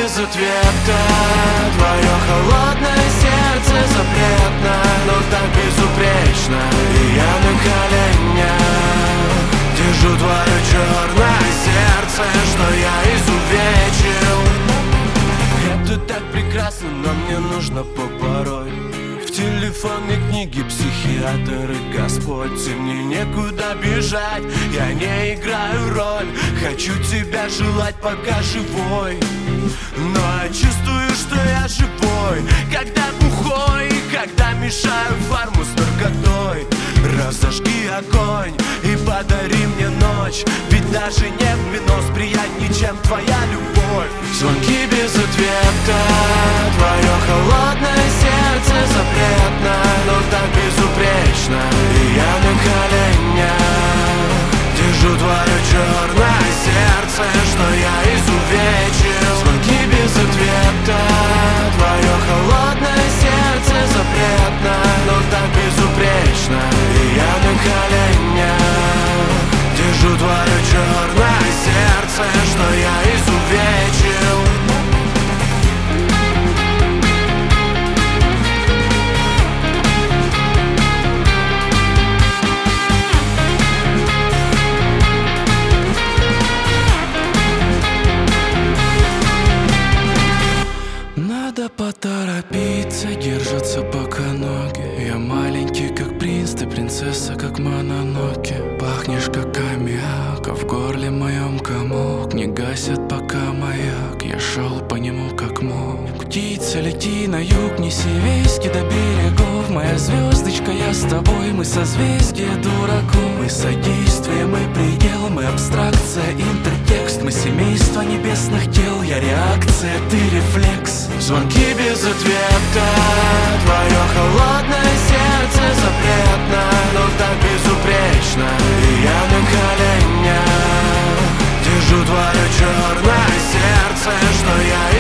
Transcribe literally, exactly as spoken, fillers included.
без ответа. Твое холодное сердце запретно, но так безупречно. И я на коленях держу твое черное сердце, что я изувечил. Это так прекрасно, но мне нужно побороть. В телефонной книге психиатр и Господь, и мне некуда бежать, я не играю роль. Хочу тебя желать, пока живой, но я чувствую, что я живой, когда бухой, и когда мешаю фарму с наркотой. Разожги огонь и подари мне ночь, ведь даже не в минус приятнее, чем твоя любовь. Звонки без ответа, твое холодное сердце запретно, но так безупречно. И я на коленях держу твое черное сердце, что я изувечил. Звонки без ответа, твое холодное сердце запретно, но так безупречно. И я на коленях держу твое черное сердце, что я изувечил. Надо поторопиться, держаться пока ноги. Я маленький, как принц, ты принцесса, как Мононоке. Пахнешь, как аммиак, а в горле моем комок. Не гасят пока маяк, я шел по нему как мог. Птица, лети на юг, неси вести до берегов. Моя звездочка, я с тобой, мы созвездие дураков. Мы содействие, мы предел, мы абстракция, интертекст. Мы семейство небесных тел, я реакция, ты рефлекс. Звонки без ответа, твое холодное сердце запретно, но так безупречно. И я на коленях держу твое черное сердце, что я